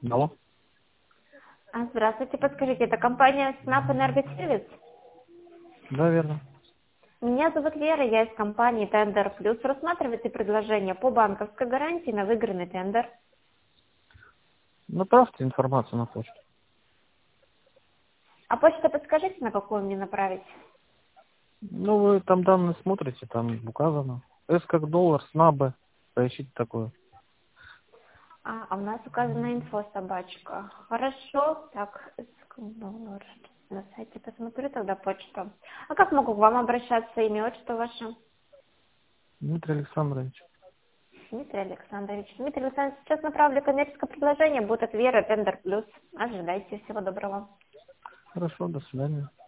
Алло. Здравствуйте, подскажите, это компания СНАП Энергосервис? Да, верно. Меня зовут Вера, я из компании Тендер Плюс. Рассматриваете предложение по банковской гарантии на выигранный тендер. Направьте информацию на почту. А почту подскажите, на какую мне направить? Ну, вы там данные смотрите, там указано. С как доллар, СНАБы. Поищите такое. У нас указана инфо-собачка. Хорошо, так, доллар. На сайте посмотрю тогда почту. А как могу к вам обращаться, имя, отчество ваше? Дмитрий Александрович. Дмитрий Александрович. Дмитрий Александрович, сейчас направлю коммерческое предложение, будет от Веры Тендер Плюс. Ожидайте, всего доброго. Хорошо, до свидания.